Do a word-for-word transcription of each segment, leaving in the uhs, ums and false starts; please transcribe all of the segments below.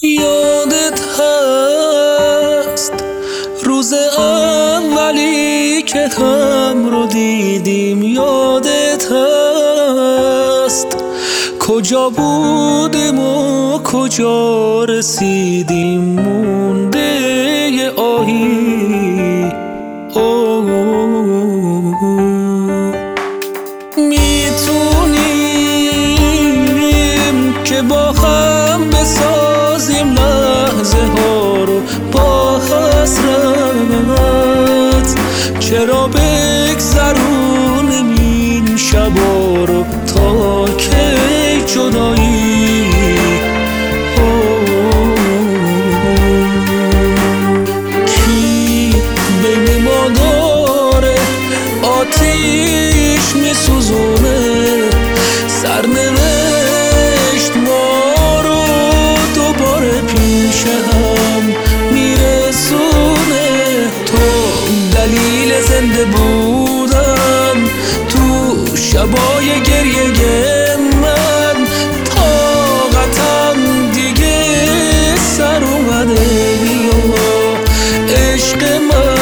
یادت هست روز اولی که هم رو دیدیم؟ یادت هست کجا بودیم و کجا رسیدیم؟ مونده آهی میتونیم که با هم بسازیم لحظه ها رو با حسرت. چرا بگذرونیم این شبا رو تا کی جدایی؟ کی بین ما داره آتیش میسوزونه؟ سرنوشت ما رو دوباره پیش هم میرسونه. تو دلیل زنده بودن تو شبای گریه من، طاقتم دیگه سر اومده. بیا عشق من،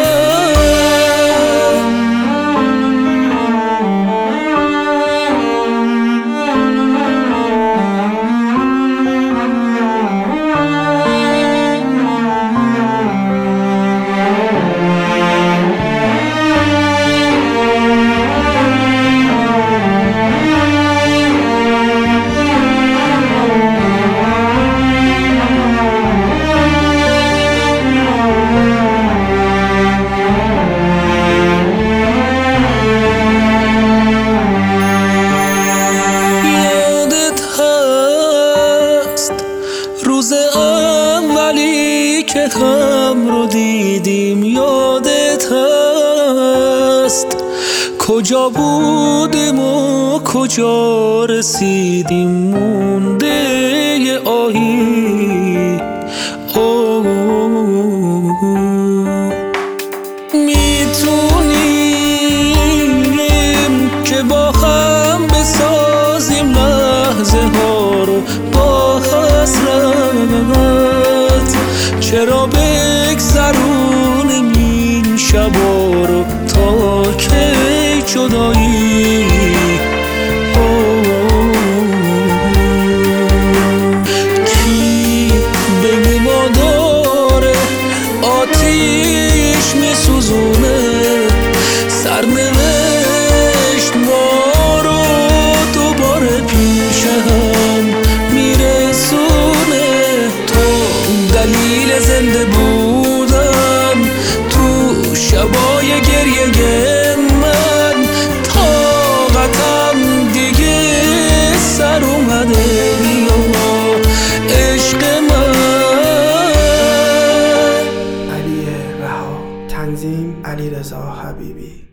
روز اولی که هم رو دیدیم؟ یادت هست کجا بودیم و کجا رسیدیم؟ مونده آهی میتونیم که با هم بسازیم لحظه ها رو با حسرت. چرا بگذرونیم این شبا رو تا کی جدایی؟ کی بین ما داره آتیش میسوزونه؟ سرنوشت ما رو دوباره پیش هم میرسونه. تو دلیل زنده بودن تو شبای گریه من، طاقتم دیگه سر اومده. بیا عشق من. علی رها، تنظیم علیرضا حبیبی.